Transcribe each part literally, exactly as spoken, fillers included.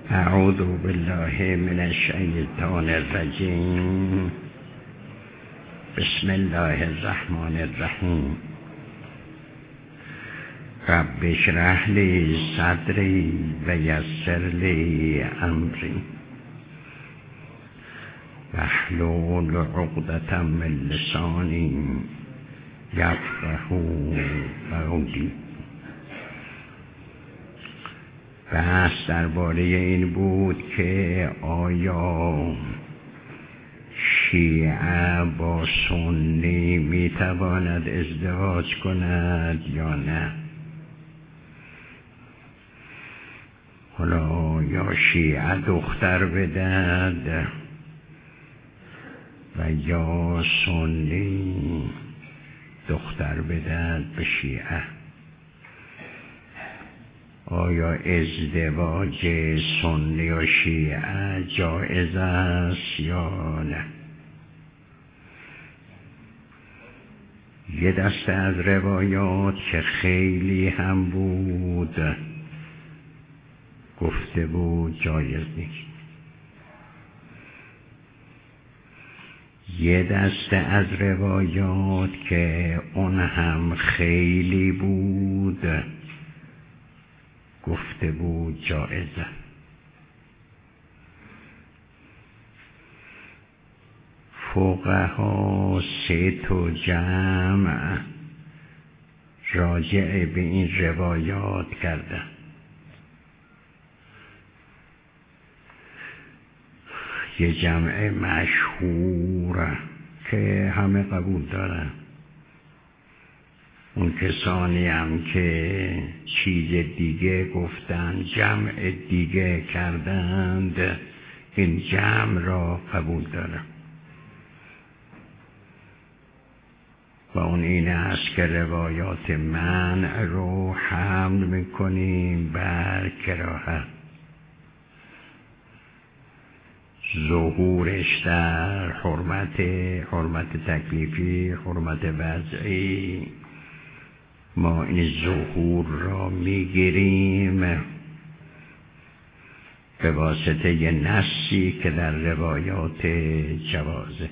اعوذ بالله من الشیطان الرجیم. بسم الله الرحمن الرحیم. رب اشرح لی صدری و یسر لی امری واحلل عقدة من لسانی یفقهوا قولی. بحث درباره این بود که آیا شیعه با سنی میتواند ازدواج کند یا نه. حالا یا شیعه دختر بدهد و یا سنی دختر بدهد به شیعه. آیا ازدواج سنی و شیعه جایز است یا نه؟ یه دسته از روایات که خیلی هم بود گفته بود جایز نیست. یه دسته از روایات که اون هم خیلی بود گفته بود جایزه. فقها سه تا جمع راجع به این روایات کردن. یه جمع مشهور که همه قبول دارن. اون کسانی هم که چیز دیگه گفتن، جمع دیگه کردند، این جمع را قبول دارن. و اون این است که روایات منع رو حمل میکنیم بر کراهت. ظهورش در حرمت حرمت تکلیفی، حرمت وضعی، ما این ظهور را میگیریم به واسطه یه نصی که در روایات جوازه.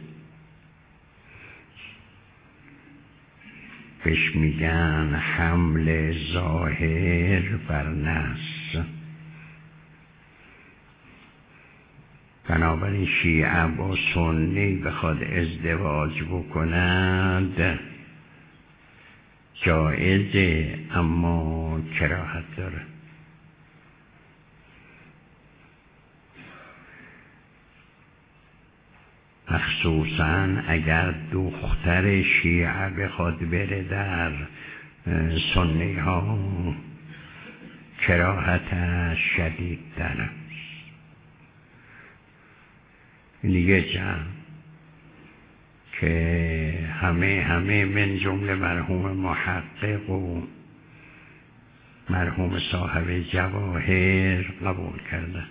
بهش میگن حمل ظاهر بر نص. بنابراین شیعه با سنی بخواد ازدواج بکند جایزه، اما کراهت داره. مخصوصا اگر دختر شیعه بخواد بره در سنی ها کراهتش شدید داره. این دیگه جمع که همه همه من جمله مرحوم محقق و مرحوم صاحب جواهر قبول کردن.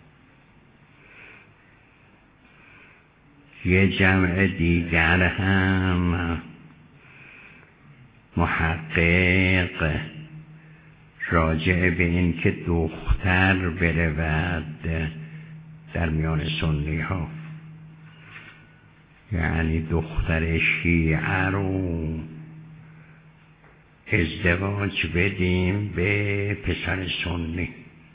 یه جمع دیگر هم محقق راجع به این که دختر برود در میان سنی ها، یعنی دختر شیعه رو ازدواج بدیم به پسر سنی.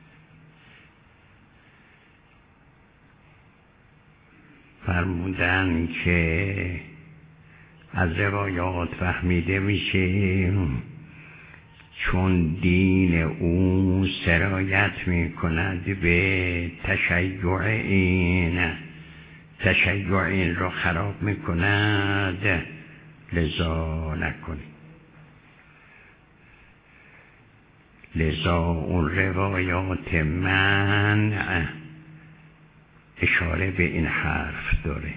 فرمودن که از روایات فهمیده میشه چون دین او سرایت میکند به تشیع این تشیع این را خراب میکند، لذا نکنید. لذا اون روایات منع اشاره به این حرف داره.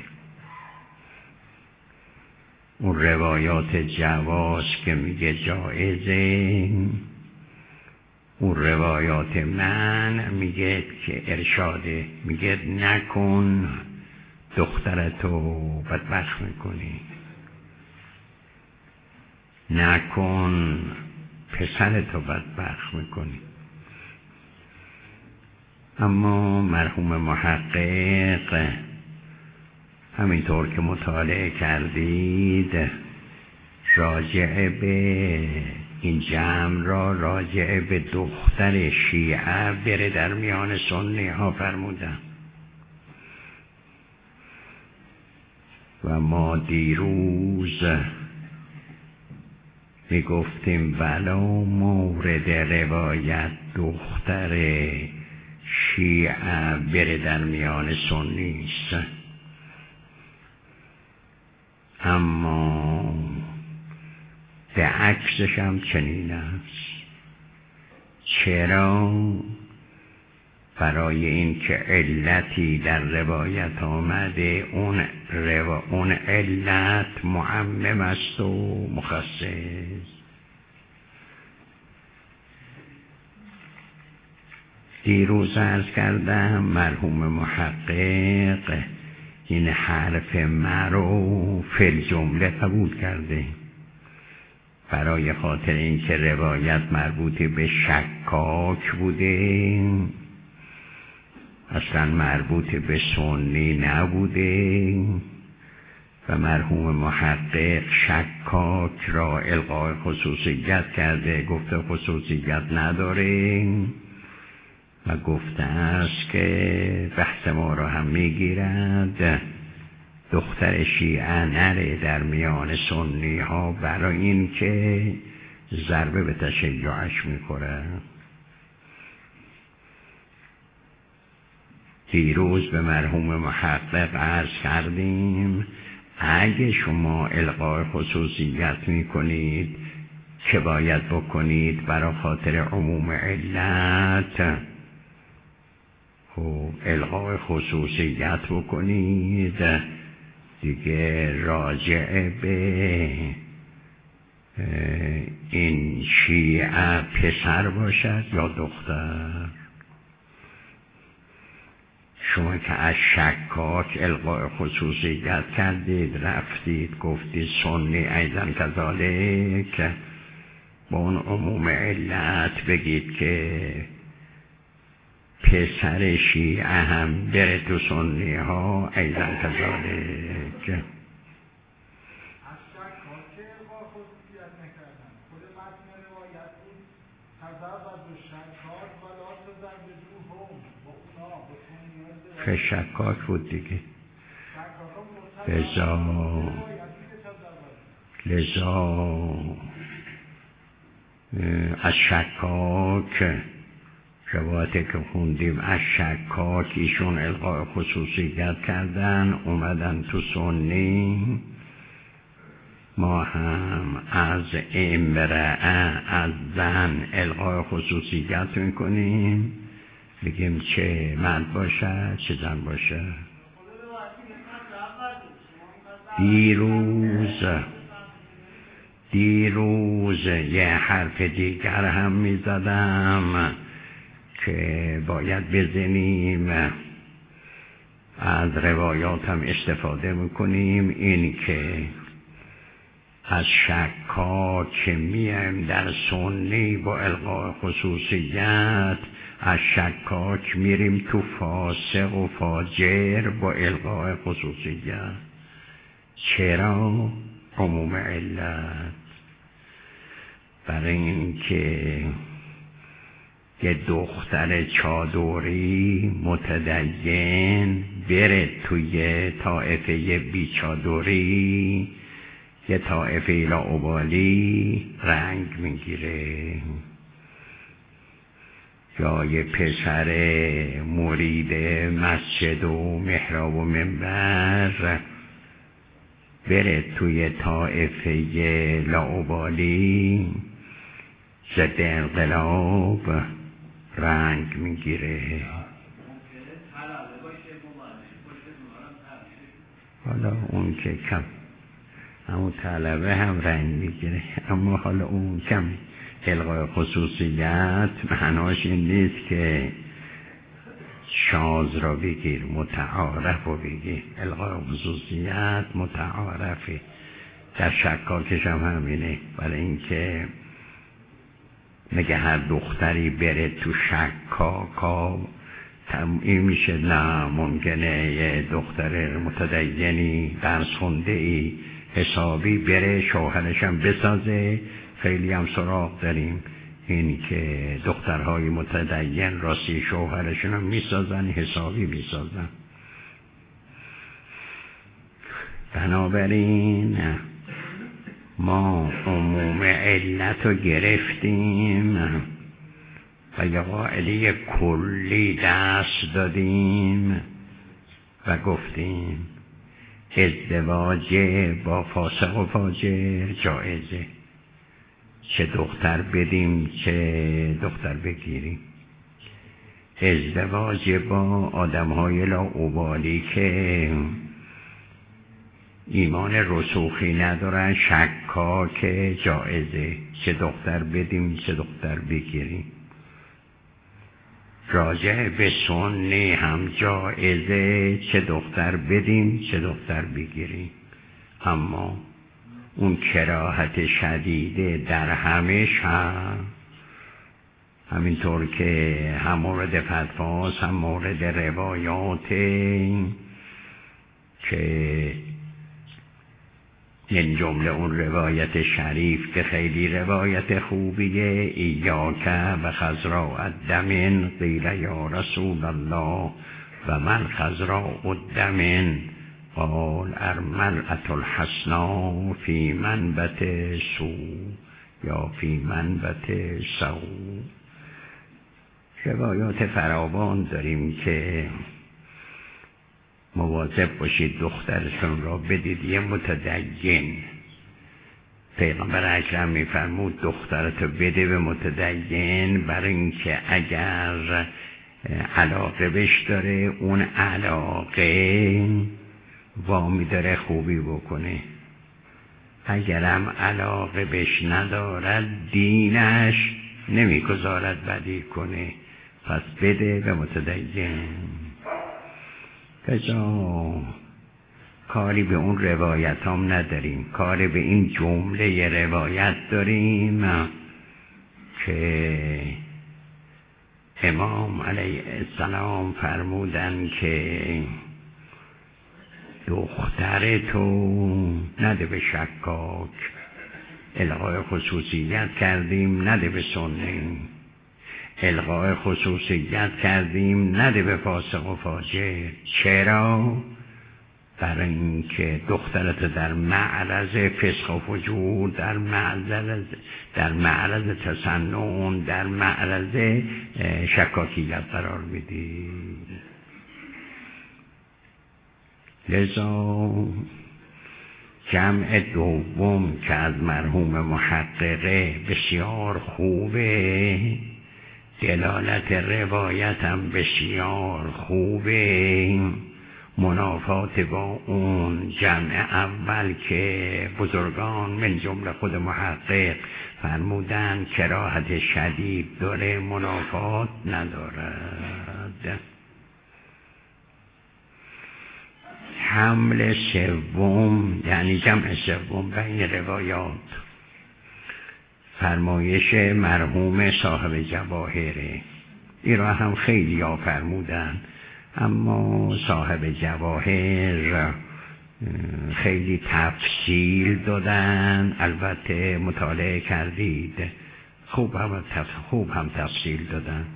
اون روایات جواز که میگه جایزه، اون روایات منع میگه که ارشاده، میگه نکن، دخترتو بدبخت میکنی، نکن، پسرتو بدبخت میکنی. اما مرحوم محقق همینطور که مطالعه کردید راجع به این جمع را راجع به دختر شیعه بره در میان سنی ها فرمودن و ما دیروز می گفتیم بلا مورد روایت دختر شیعه بره در میان سنی است، اما به عکسش هم چنین است. چرا؟ برای این که علتی در روایت آمده اون, رو... اون علت معمم است و مخصص. دیروز عرض کردم مرحوم محقق این حرف مرو فی الجمله قبول کرده برای خاطر اینکه روایت مربوط به شکاک بوده، اصلا مربوط به سنی نبوده و مرحوم محقق شکاک را الغای خصوصیت کرده، گفته خصوصیت نداره و گفته است که بحث ما را هم میگیرد دختر شیعه نره در میان سنی ها برای این که ضربه به تشیعش میخوره. دیروز به مرحوم محقق عرض کردیم اگه شما الغای خصوصیت میکنید که باید بکنید برای خاطر عموم علت و الغای خصوصیت بکنید دیگه راجع به این شیعه پسر باشد یا دختر. شما که از شکاک الغای خصوصیت کردید رفتید گفتید سنی ایضا کذالک با اون عموم علت بگید که پسر شیعه هم بره تو سنی ها ایضا کذالک. که شکاک بود دیگه. لذا لذا از شکاک روایتی که خوندیم از شکاک ایشون الغای خصوصیت کردن اومدن تو سنی، ما هم از امرأه از زن الغای خصوصیت میکنیم بگیم چه مرد باشه چه زن باشه. دیروز دیروز یه حرف دیگر هم میزدم که باید بزنیم از روایات هم استفاده میکنیم، این که از شکاک میایم در سنی با الغای خصوصیت، از شکاک میریم تو فاسق و فاجر با الغای خصوصیت. چرا؟ عموم علت. برای اینکه یه دختر چادری متدین بره توی طائفه بیچادری یه طائفه لاابالی رنگ میگیره، یا یه پسر مرید مسجد و محراب و منبر بره توی طائفه لاابالی ضد انقلاب رنگ میگیره. حالا اون که کم همون طلبه هم رنگ میگیره، اما حالا اون کم الغای خصوصیت معناش این نیست که شاذ را بگیر متعارف رو بگیر. الغای خصوصیت متعارفه. در شکاکش هم همینه، برای اینکه میگه هر دختری بره تو شکاکا این میشه نه ممکنه یه دختر متدینی درس خونده ای حسابی بره شوهرشم بسازه. خیلی هم سراغ داریم این که دخترهای متدین راستی شوهرشون هم میسازن، حسابی میسازن. بنابراین ما عموم علت رو گرفتیم و یه قاعده کلی دست دادیم و گفتیم ازدواج با فاسق و فاجر جایزه، چه دختر بدیم چه دختر بگیریم. ازدواج با آدم‌های لاابالی که ایمان رسوخی ندارن شکاک جایزه، چه دختر بدیم چه دختر بگیریم. راجع به سنی هم جایزه، چه دختر بدیم چه دختر بگیریم. اما اون کراهت شدیده در همش هم همینطور که هم مورد فتواست هم مورد روایات که این جمله اون روایت شریف که خیلی روایت خوبیه، ایاک و خضراء الدم قیل یا رسول الله و من خضراء الدم قال المرأة الحسناء فی منبت سو یا فی منبت سو. روایات فراوان داریم که مواظب باشید دخترتون را بدید یه متدین. پیغمبر اکرم میفرمود دخترتو بده به متدین، برای اینکه اگر علاقه بش داره اون علاقه وامی داره خوبی بکنه، اگرم علاقه بش ندارد دینش نمیگذارد بدی کنه. پس بده به متدین. کجا کاری به اون روایت هم نداریم، کاری به این جمله روایت داریم که امام علیه السلام فرمودن که دختر تو نده به شکاک، الغای خصوصیت کردیم نده به سنی، الغای خصوصیت کردیم نده به فاسق و فاجر. چرا؟ برای اینکه دخترت در معرض فسق و فجور، در معرض در معرض تسنن، در معرض شکاکیت قرار بدی. لذا جمع دوم که از مرحوم محققه بسیار خوبه، دلالت روایت هم بسیار خوبه، منافات با اون جمع اول که بزرگان من جمله خود محقق فرمودن کراهت شدید داره، منافات ندارد. حمل سوم یعنی جمع سوم بین روایات، فرمایش مرحوم صاحب جواهره. این را هم خیلی ها فرمودن، اما صاحب جواهر خیلی تفصیل دادن. البته مطالعه کردید، خوب هم, تف... خوب هم تفصیل دادن.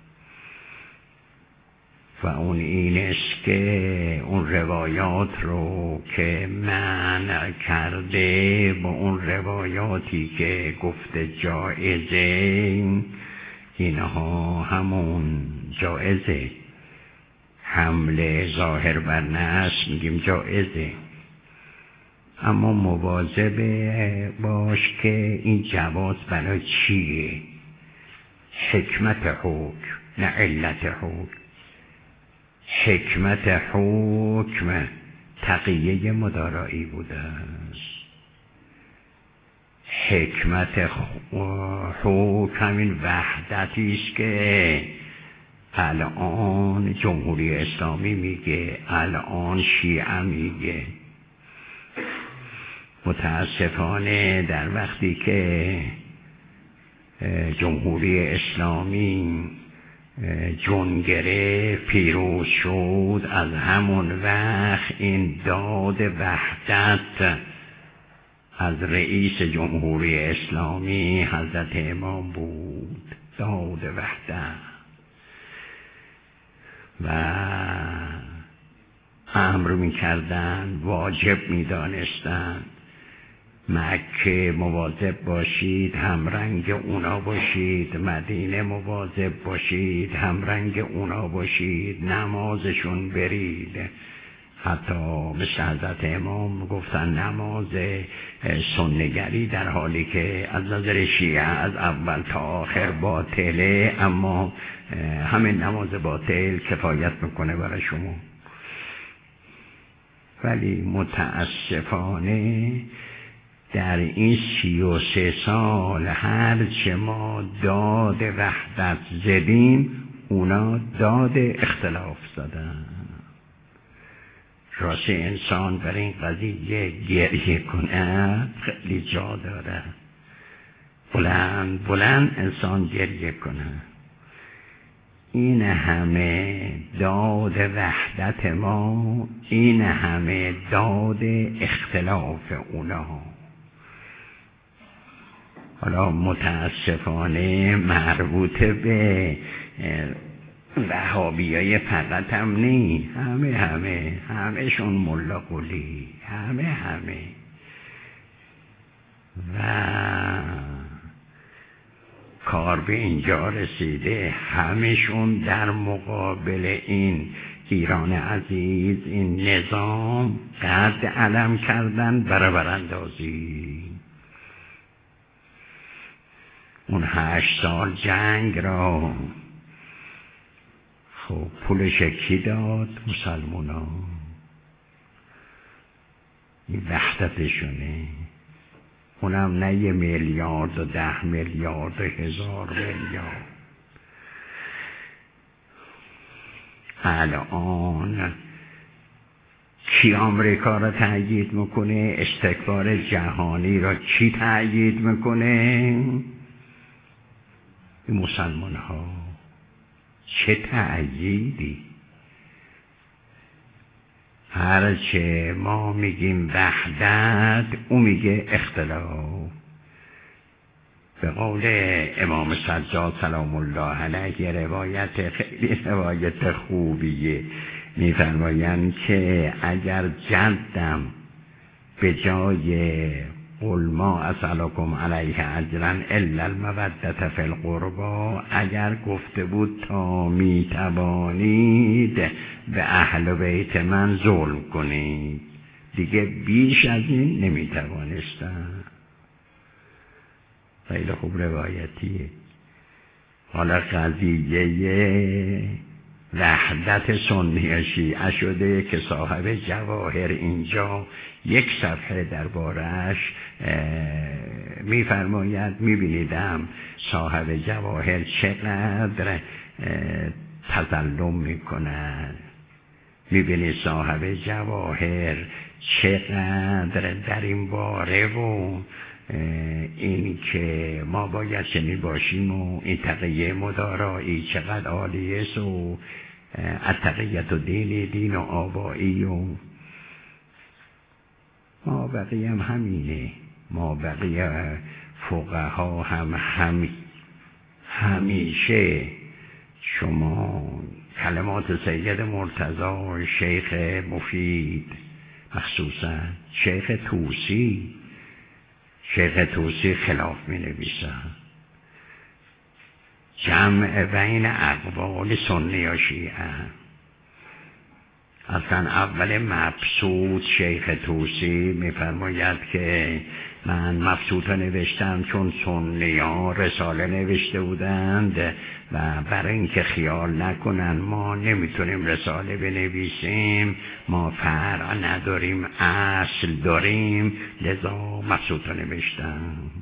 و اون این است که اون روایات رو که منع کرده با اون روایاتی که گفته جایزه، اینها همون جایزه. حمله ظاهر بر نص میگیم جایزه، اما مواظب باش که این جواز برای چیه؟ حکمت حکم نه علت حکم. حکمت حکم تقیه مدارایی بوده است. حکمت حکم همین وحدتی است که الان جمهوری اسلامی میگه، الان شیعه میگه. متاسفانه در وقتی که جمهوری اسلامی جنگره پیروز شد، از همون وقت این داد وحدت از رئیس جمهوری اسلامی حضرت امام بود، داد وحدت، و امر می کردن، واجب می دانستن مکه مواظب باشید همرنگ اونا باشید، مدینه مواظب باشید همرنگ اونا باشید، نمازشون برید. حتی مثل حضرت امام گفتن نماز سنگری در حالی که از نظر شیعه از اول تا آخر باطله، اما همین نماز باطل کفایت میکنه برای شما. ولی متاسفانه در این سی و سه سال هر چه ما داد وحدت زدیم اونا داد اختلاف زدن. راست انسان برای این قضیه گریه کنه خیلی جا داره، بلند بلند انسان گریه کنه. این همه داد وحدت ما، این همه داد اختلاف اونا. حالا متاسفانه مربوط به وهابیای فقط هم نی، همه همه همهشون ملا قلی، همه همه. و کار به اینجا رسیده همهشون در مقابل این ایران عزیز، این نظام قد علم کردن برای براندازی. اون هشت سال جنگ را خب پولش کی داد؟ مسلمونا. این وحدتشونه، اونم نه یه میلیارد و ده میلیارد و هزار میلیارد. الان کی آمریکا را تأیید میکنه؟ استکبار جهانی را کی تأیید میکنه؟ این مسلمان ها. چه تأییدی؟ هرچه ما میگیم وحدت او میگه اختلاف. به قول امام سجاد سلام الله علیه روایت خیلی روایت خوبیه، میفرمایند که اگر جدم به جای قل ما اسألکم علیه اجرا الا المودة فی القربا، اگر گفته بود تا میتوانید به اهل بیت من ظلم کنید، دیگه بیش از این نمیتوانستن. خیلی خوب روایتیه. حالا قضیه وحدت سنی شیعه شده که صاحب جواهر اینجا یک صفحه درباره‌اش میفرماید. میبینیدم صاحب جواهر چقدر تظلم میکند، میبینید صاحب جواهر چقدر در این باره و این که ما باید چنین باشیم و این تقیه مدارایی چقدر عالیه و التقیت و دین دین و آبایی و ما بقیه هم همینه. ما بقیه فقها هم همی همیشه شما کلمات سید مرتضی، شیخ مفید، مخصوصا شیخ طوسی، شیخ طوسی خلاف می نویسن. جمع بین اقوال سنی و شیعه. اصلا اول مبسوط شیخ طوسی می فرماید که من مبسوط نوشتم چون سنی ها رساله نوشته بودند و برای اینکه خیال نکنن ما نمیتونیم رساله بنویسیم، ما فرع نداریم اصل داریم، لذا مبسوط نوشتم.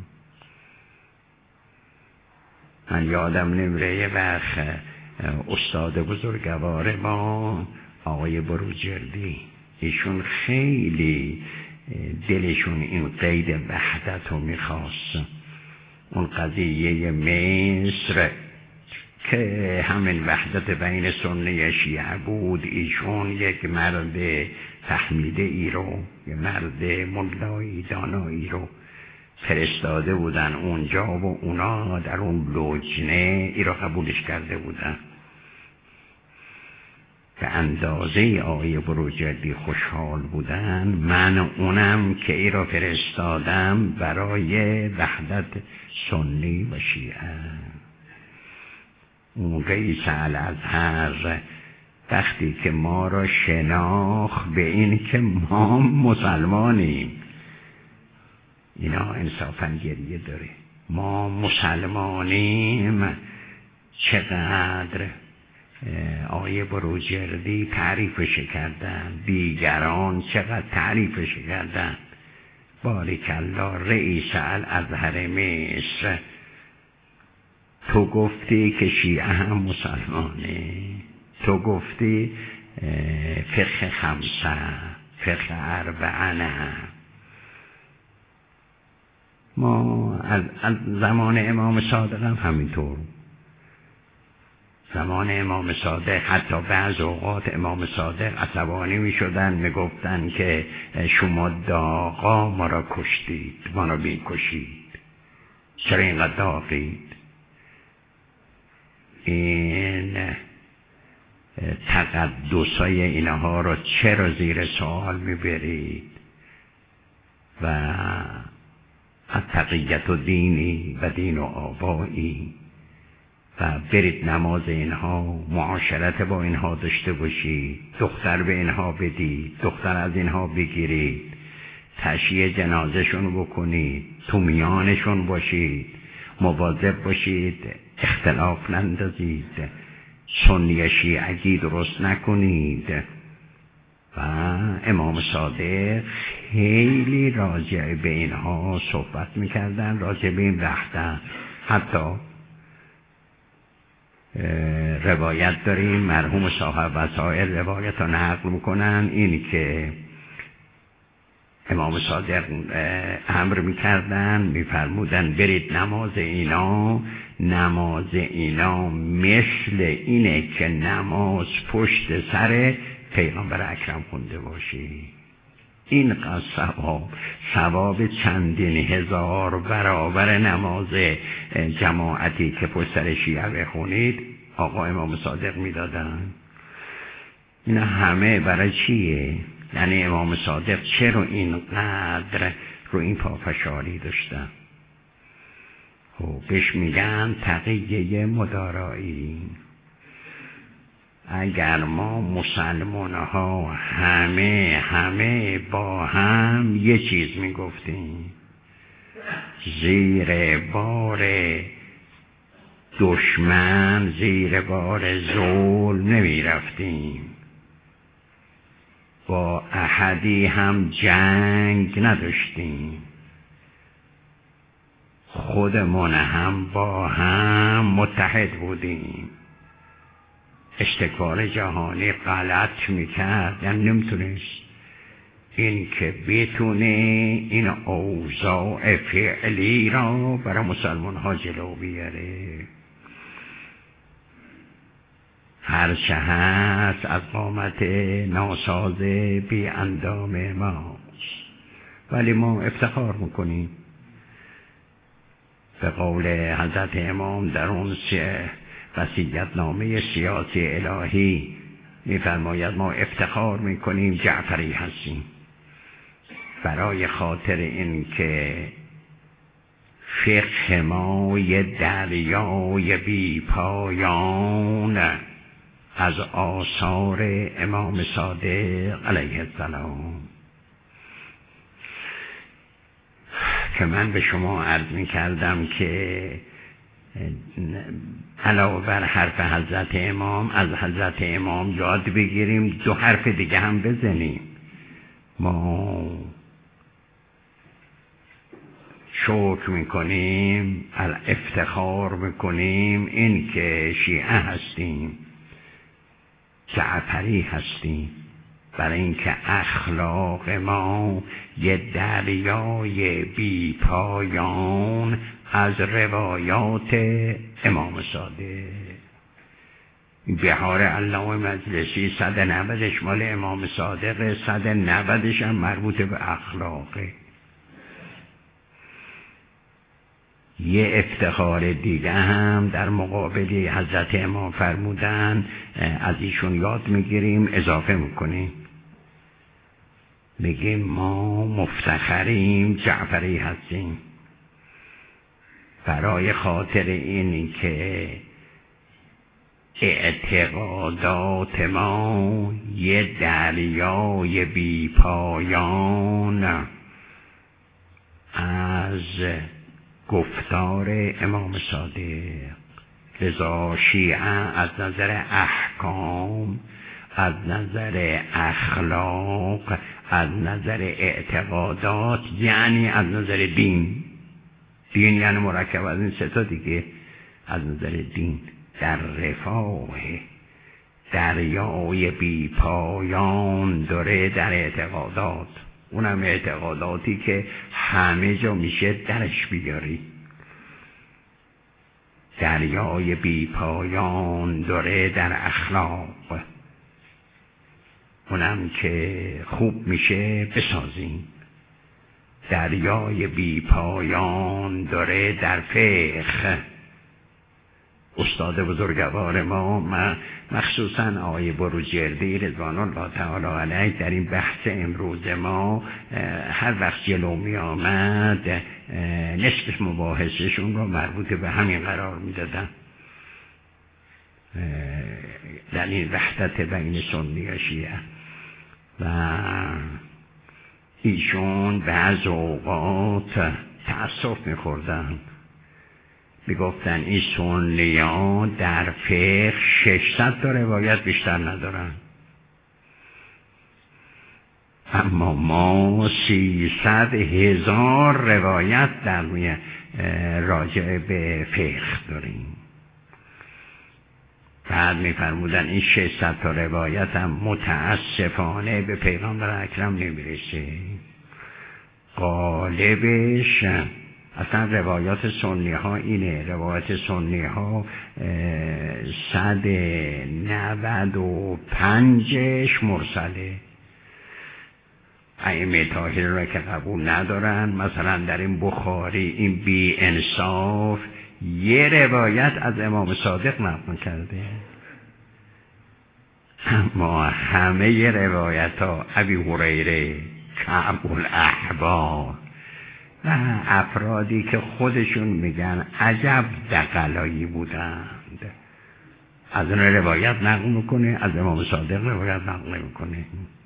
من یادم نمیره یه وقت استاد بزرگوار ما آقای بروجردی، ایشون خیلی دلشون این قید وحدت رو میخواست. اون قضیه مصر که همین وحدت بین سنی شیعه بود. ایشون یک مرد فهمیده ای رو، یک مرد ملایی دانایی رو فرستاده بودن اونجا و اونا در اون لجنه ای رو قبولش کرده بودن. به اندازه آقای بروجردی خوشحال بودن، من اونم که ای را فرستادم برای وحدت سنی و شیعه. اون رئیس الازهر وقتی که ما را شناخت به این که ما مسلمانیم، اینا انصافاً گریه داره، ما مسلمانیم، چقدر آیه بروجردی تعریفش کردن، دیگران چقدر تعریفش کردن. باریکالله رئیس الازهر مصر، تو گفتی که شیعه هم مسلمانه، تو گفتی فقه خمسه، فقه اربعه. ما از, از زمان امام صادق هم همینطور، زمان امام صادق حتی بعض اوقات امام صادق عصبانی می شدن، می گفتن که شما داغا ما را کشتید، ما را بی کشید، چرا اینقدر داغید؟ این تقدسای اینها را چرا زیر سوال می برید؟ و از تقیت و دینی و دین و آبایی و برید نماز اینها، معاشرت با اینها داشته باشید، دختر به اینها بدید، دختر از اینها بگیرید، تشییع جنازشون بکنید، تو میانشون باشید، مواظب باشید اختلاف نندازید، سنی شیعگی درست نکنید. و امام صادق خیلی راجع به اینها صحبت میکردن، راجع به این وحدت. حتی روایت داریم، مرحوم صاحب وسائل روایت رو نقل میکنن، این که امام صادق امر میکردن، میفرمودن برید نماز اینا، نماز اینا مثل اینه که نماز پشت سر پیغمبر اکرم خونده باشی. این قصد ثواب ثواب چندین هزار برابر نماز جماعتی که پشت سر شیعه بخونید آقا امام صادق میدادن. این همه برای چیه؟ یعنی امام صادق چرا اینقدر رو این پافشاری داشتن؟ خب بهش میگن تقیه مدارایی. اگر ما مسلمان ها همه همه با هم یه چیز میگفتیم، زیر بار دشمن، زیر بار ظلم نمی رفتیم، با احدی هم جنگ نداشتیم، خودمون هم با هم متحد بودیم، استکبار جهانی غلط میکرد، یعنی نمیتونست این که بتونه این اوضاع فعلی را برای مسلمان ها جلو بیاره. هرچه هست از قامت ناساز بی اندام ماست، ولی ما افتخار میکنیم. به قول حضرت امام در اون وصیت نامه سیاسی الهی میفرماید ما افتخار میکنیم جعفری هستیم، برای خاطر این که فقه ما یه دریای بی پایان از آثار امام صادق علیه السلام. که من به شما عرض می کردم که علاوه بر حرف حضرت امام، از حضرت امام یاد بگیریم، دو حرف دیگه هم بزنیم. ما شکر میکنیم، افتخار میکنیم این که شیعه هستیم، جعفری هستیم، برای اینکه اخلاق ما یه دریای بی پایان از روایات امام صادق. بهار علامه مجلسی صد نودش مال امام صادق، صد نودش هم مربوط به اخلاقه. یه افتخار دیگه هم در مقابل حضرت امام فرمودن، از ایشون یاد میگیریم اضافه میکنیم، میگیم ما مفتخریم جعفری هستیم برای خاطر این که اعتقادات ما یه دریای بی پایان از گفتار امام صادق. لذا شیعه از نظر احکام، از نظر اخلاق، از نظر اعتقادات، یعنی از نظر دین، دین یعنی مرکب از این سه تا دیگه، از نظر دین در رفاه دریای بی پایان داره در اعتقادات، اونم اعتقاداتی که همه جا میشه درش بیاری. دریای بی پایان داره در اخلاق، اونم که خوب میشه بسازیم. دریای بی پایان داره در فقه. استاد بزرگوار ما مخصوصا آقای بروجردی رضوان الله تعالی علیه در این بحث امروز ما هر وقت جلو می آمد نصف مباحثشون رو مربوط به همین قرار می دادن، در این وحدت بین سنی و شیعه. و ایشون بعض اوقات تأسف می خوردن، می گفتن این سنیان در فقه ششصد تا روایت بیشتر ندارن، اما ما سیصد هزار روایت در راجع به فقه داریم. بعد می فرمودن این ششصد تا روایت هم متاسفانه به پیغمبر اکرم نمی رسه، غالبش اصلا روایات سنی ها اینه، روایات سنی ها صد نود و پنجش مرسله، ائمه طاهره را که قبول ندارن. مثلا در این بخاری این بی انصاف یه روایت از امام صادق نقل کرده، اما همه روایت ها ابی هریره، کعب الاحبار و افرادی که خودشون میگن عجب دغلایی بودند از اون روایت نقل میکنه، از امام صادق روایت نقل میکنه.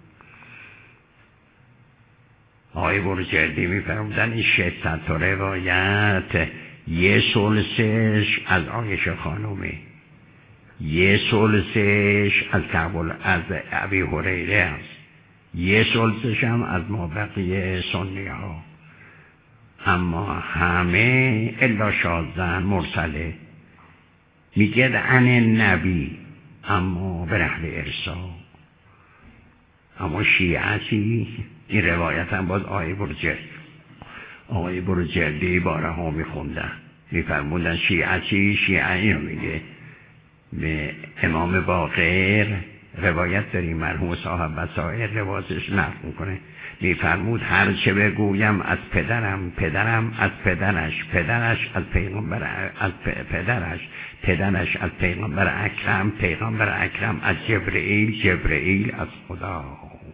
آقای بروجردی میفرمودن این ششصد تا روایت یه ثلثش از عایشه خانومه، یه ثلثش از کعب از ابی هریره است، یه ثلثش هم از مابقی سنی ها، اما همه الا شاذن مرسله، میگه عن نبی اما به نحو ارسال. اما شیعتی این روایت هم باز آقای بروجردی آقای بروجردی باره ها میخوندن، میفرموندن شیعتی شیعه اینو میگه. به امام باقر روایت داریم، مرحوم صاحب وسائل روایتش نقل میکنه، میفرمود هر چه بگویم از پدرم، پدرم از پدرش، پدرش از پیغمبر از پدرش، پدرش از پیغمبر اکرم، پیغمبر اکرم از جبرئیل، جبرئیل از خدا.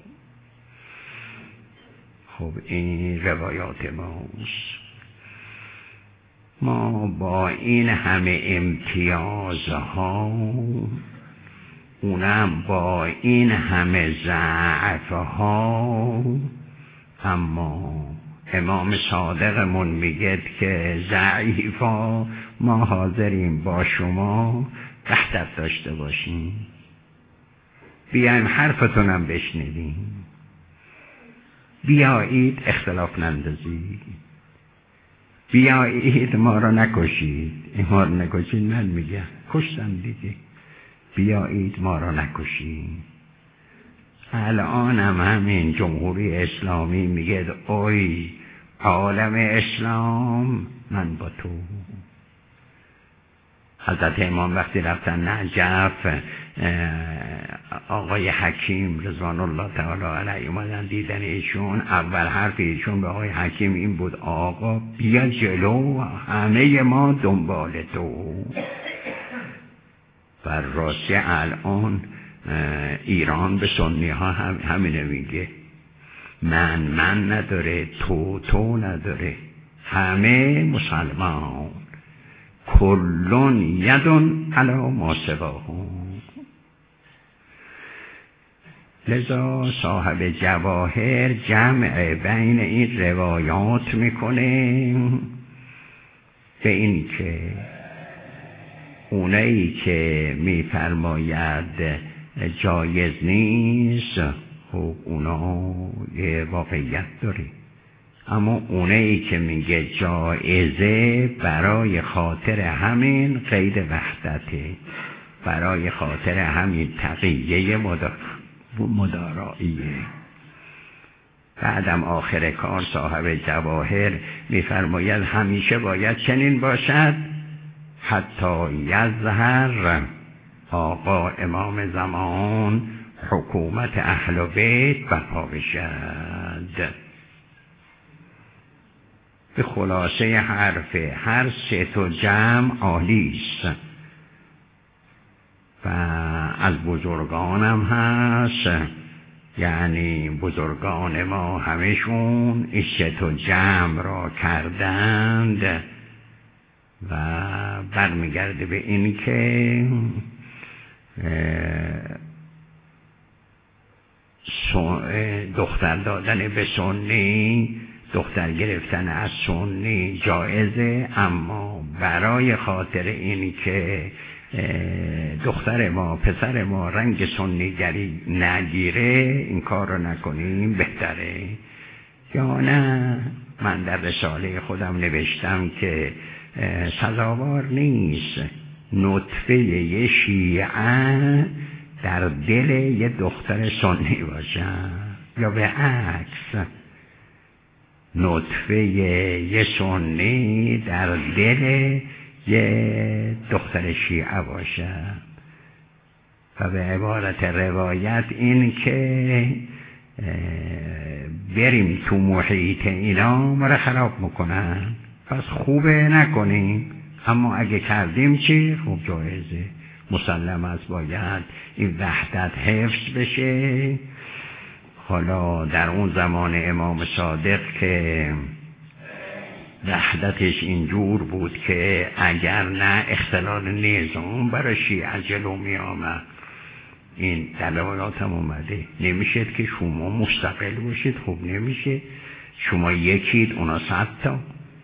خب این روایات ماست. ما با این همه امتیازها، اونم با این همه ضعفها، اما امام صادقمون میگه که ضعیفا ما حاضریم با شما وحدت داشته باشیم، بیایم حرفتونم بشنویم، بیایید اختلاف نندازید، بیایید ما را نکشید. ما را نکشید من میگم کشتم دیگه، بیایید ما را نکشید. الان هم همین جمهوری اسلامی میگه اوی عالم اسلام من با تو، حضرت امام وقتی رفتن نجف، آقای حکیم رضوان الله تعالی علیه اومدن دیدن ایشون، اول حرف ایشون به آقای حکیم این بود: آقا بیا جلو، همه ما دنبال تو. و راستی الان ایران به سنی ها هم همینه میگه، من من نداره، تو تو نداره، همه مسلمان، کلون یدون علی ما سواهم. لذا صاحب جواهر جمع بین این روایات میکنه به این که اونایی که میفرماید جایز نیست، خب اونا یه واقعیت داره، اما اونایی که میگه جایزه برای خاطر همین قید وحدته، برای خاطر همین تقیه مداراییه. بعدم آخر کار صاحب جواهر میفرماید همیشه باید چنین باشد حتی یظهر آقا امام زمان حکومت اهل بیت برپا بشد. به خلاصه حرف هر سه تا جمع عالی است و از بزرگانم هست، یعنی بزرگان ما همشون این سه تا جمع را کردند و برمیگرده به این که دختر دادن به سنی، دختر گرفتن از سنی جایزه، اما برای خاطر این که دختر ما پسر ما رنگ سنی گری نگیره این کار رو نکنیم بهتره. یا نه من در رساله خودم نوشتم که سزاوار نیست نطفه یه شیعه در دل یه دختر سنی باشن، یا به عکس نطفه یه سنی در دل یه دختر شیعه باشه. و به عبارت روایت این که بریم تو محیط اینا ما رو خراب میکنن، پس خوبه نکنیم، اما اگه کردیم چی؟ خوب جایزه. مسلم است باید این وحدت حفظ بشه. حالا در اون زمان امام صادق که وحدتش اینجور بود که اگر نه اختلال نظام برای شیعه جلو می آمد، این در روایات هم اومده نمیشه که شما مستقل باشید، خوب نمیشه، شما یکید اونا صد تا.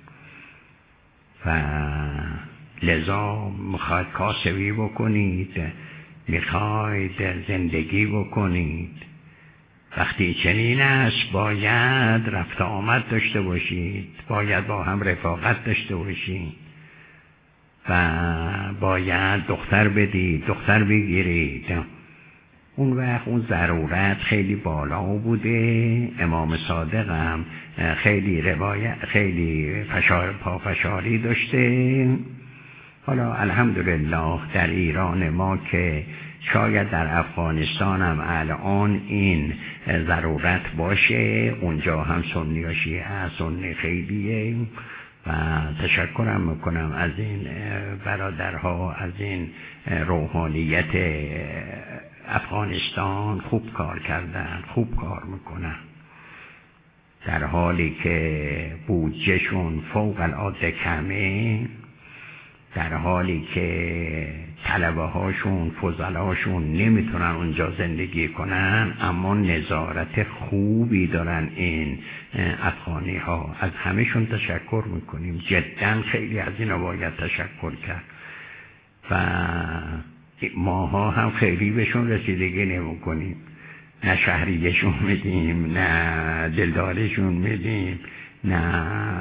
و لذا میخواید کاسبی بکنید، میخواید زندگی بکنید، وقتی چنین است باید رفت آمد داشته باشید، باید با هم رفاقت داشته باشید و باید دختر بدید، دختر بگیرید. اون وقت اون ضرورت خیلی بالا بوده. امام صادق هم خیلی روایت خیلی فشار پافشاری داشته. حالا الحمدلله در ایران ما که شاید در افغانستان هم الان این ضرورت باشه، اونجا هم سنی و شیعه سنی خیلیه و تشکرم میکنم از این برادرها، از این روحانیت افغانستان خوب کار کردن، خوب کار میکنن، در حالی که بودجهشون فوق العاده کمه، در حالی که طلبه هاشون فضلاشون نمیتونن اونجا زندگی کنن، اما نظارت خوبی دارن این افغانی ها. از همهشون تشکر میکنیم، جدا خیلی از اینا باید تشکر کرد و ماها هم خیلی بهشون رسیدگی نمیکنیم، نه شهریشون میدیم، نه دلدارشون میدیم، نه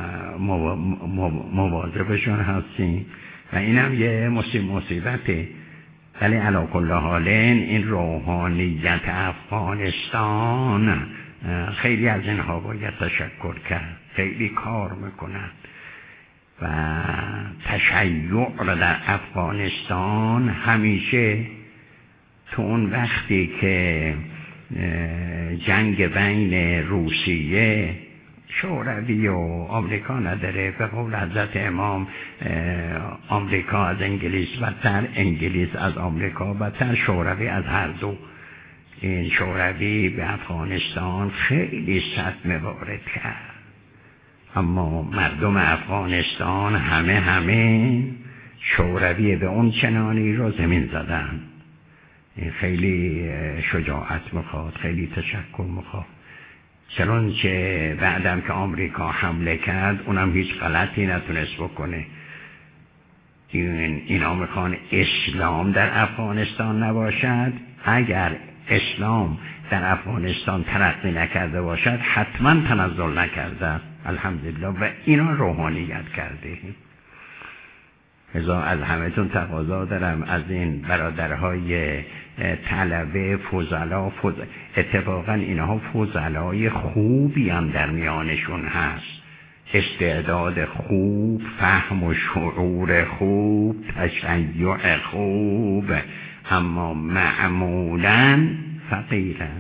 مواظبشون هستیم و اینم یه مصیبته. ولی علی کل حال این روحانیت افغانستان خیلی از اینها باید تشکر کرد، خیلی کار میکنن و تشیع را در افغانستان همیشه تو اون وقتی که جنگ بین روسیه شوروی و آمریکا نداره، به قول حضرت امام آمریکا از انگلیس بدتر، انگلیس از آمریکا بدتر، شوروی از هر دو. این شوروی به افغانستان خیلی صدمه وارد کرد، اما مردم افغانستان همه همه شوروی به اون چنانی رو زمین زدن. این خیلی شجاعت میخواد، خیلی تشکر میخواد. چنانچه بعدم که آمریکا حمله کرد اونم هیچ غلطی نتونست بکنه. این اینا میخوان اسلام در افغانستان نباشد. اگر اسلام در افغانستان ترقی نکرده باشد حتما تنزل نکرده، الحمدلله، و اینا روحانیت کرده. ازا از همه‌تون تقاضا دارم از این برادرهای طلبه فضلا، فض... اتفاقا اینها فضلای خوبی هم در میانشون هست، استعداد خوب، فهم و شعور خوب، تشیع خوب، اما معمولاً فقیرن،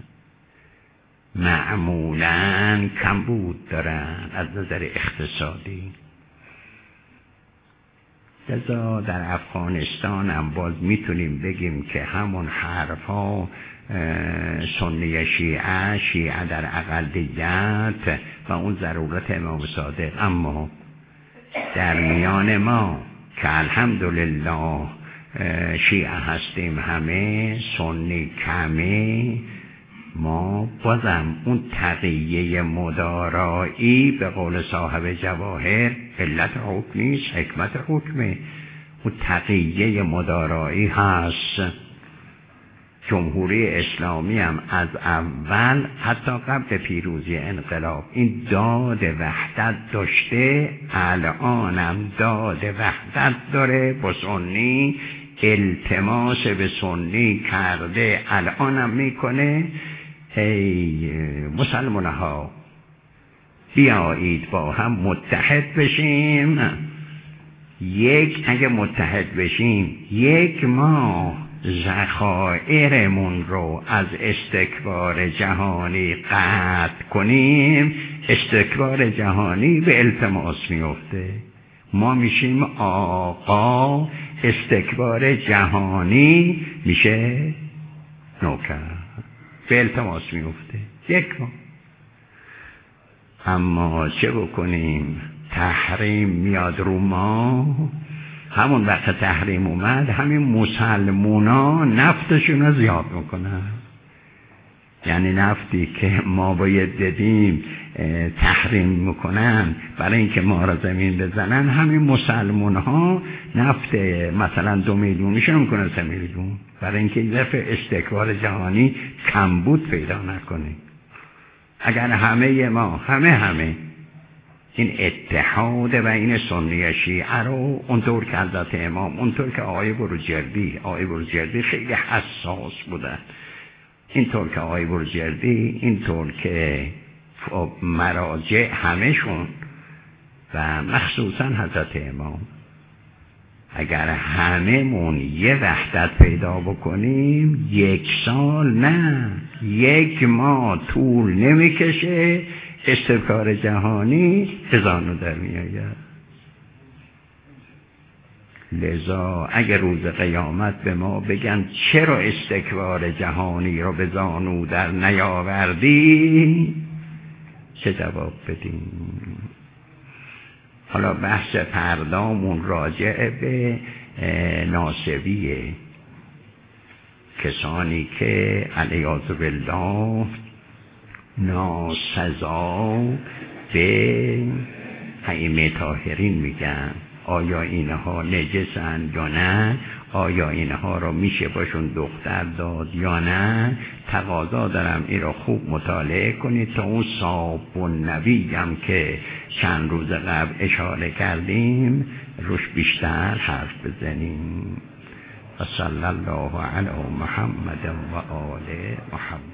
معمولاً کمبود دارن از نظر اقتصادی. لذا در افغانستان هم باز میتونیم بگیم که همون حرفا سنی شیعه، شیعه در اقلیت و اون ضرورت امام صادق، اما در میان ما که الحمدلله شیعه هستیم، همه سنی کمه، ما بازم اون تقیه مدارایی به قول صاحب جواهر علت حکم نیست، حکمت حکمه. اون تقیه مدارایی هست. جمهوری اسلامی هم از اول حتی قبل پیروزی انقلاب این داد وحدت داشته، الانم داد وحدت داره، با سنی التماس به سنی کرده، الانم میکنه. ای مسلمان ها بیایید با هم متحد بشیم. یک اگه متحد بشیم یک ماه ذخایرمون رو از استکبار جهانی قطع کنیم، استکبار جهانی به التماس میفته، ما میشیم آقا، استکبار جهانی میشه نوکر، به التماس میفته. یک ما اما چه بکنیم؟ تحریم میاد رو ما. همون وقت تحریم اومد همین مسلمونا نفتشون رو زیاد میکنن. یعنی نفتی که ما باید بدیم تحریم میکنن برای اینکه ما را زمین بزنن، همین مسلمون ها نفت مثلا دو میلیونیشون میکنن سه میلیون، برای اینکه این دفعه استکبار جهانی کمبود پیدا نکنه. اگر همه ما همه همه این اتحاد بین سنی شیعه رو اونطور که حضرت امام، اونطور که آقای بروجردی آقای بروجردی خیلی حساس بودن، اینطور که آقای بروجردی، اینطور که مراجع همهشون و مخصوصا حضرت امام، اگر همه‌مون یه وحدت پیدا بکنیم یک سال نه یک ماه طول نمیکشه استکبار جهانی ازانو در میآید. لذا اگر روز قیامت به ما بگن چرا استکبار جهانی رو به زانو در نیاوردی، چه جواب بدیم؟ حالا بحث پردامون راجع به ناسبیه، کسانی که علیاذ بالله ناسزا به ائمه طاهرین میگن. آیا اینها نجسن یا نه؟ آیا اینها رو میشه باشون دختر داد یا نه؟ تقاضا دارم این رو خوب مطالعه کنید تا اون صاحب النبی هم که چند روز قبل اشاره کردیم روش بیشتر حرف بزنیم. و صلی الله علی محمد و آل محمد.